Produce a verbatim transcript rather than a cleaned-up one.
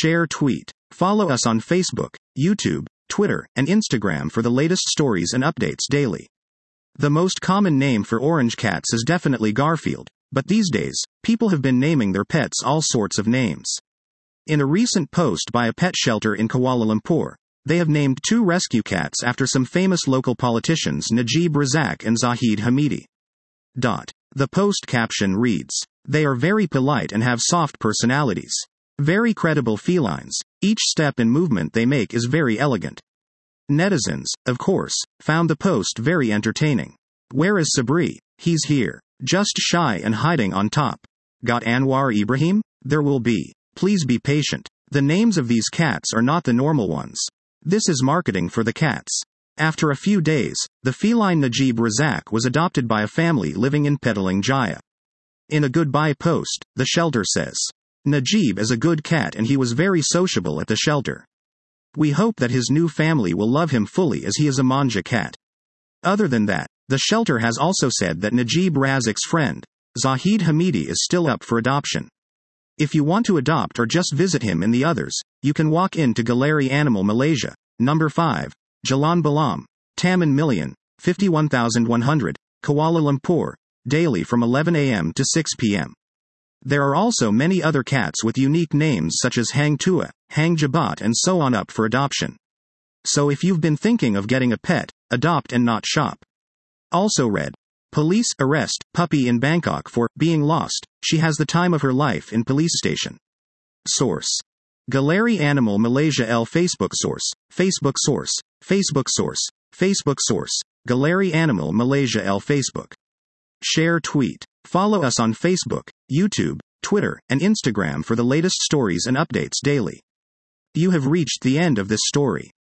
Share tweet. Follow us on Facebook, YouTube, Twitter, and Instagram for the latest stories and updates daily. The most common name for orange cats is definitely Garfield, but these days, people have been naming their pets all sorts of names. In a recent post by a pet shelter in Kuala Lumpur, they have named two rescue cats after some famous local politicians Najib Razak and Zahid Hamidi. Dot. The post caption reads, "They are very polite and have soft personalities. Very credible felines. Each step and movement they make is very elegant." Netizens, of course, found the post very entertaining. Where is Sabri? He's here. Just shy and hiding on top. Got Anwar Ibrahim? There will be. Please be patient. The names of these cats are not the normal ones. This is marketing for the cats. After a few days, the feline Najib Razak was adopted by a family living in Petaling Jaya. In a goodbye post, the shelter says, "Najib is a good cat and he was very sociable at the shelter. We hope that his new family will love him fully as he is a manja cat." Other than that, the shelter has also said that Najib Razak's friend, Zahid Hamidi, is still up for adoption. If you want to adopt or just visit him and the others, you can walk in to Galeri Animal Malaysia, number five, Jalan Balam, Taman Million, fifty-one thousand one hundred, Kuala Lumpur, daily from eleven a m to six p m There are also many other cats with unique names such as Hang Tua, Hang Jabat, and so on up for adoption. So if you've been thinking of getting a pet, adopt and not shop. Also read, police arrest puppy in Bangkok for being lost. She has the time of her life in police station. Source. Galeri Animal Malaysia L Facebook source, Facebook source, Facebook source, Facebook source, Galeri Animal Malaysia L Facebook. Share tweet. Follow us on Facebook, YouTube, Twitter, and Instagram for the latest stories and updates daily. You have reached the end of this story.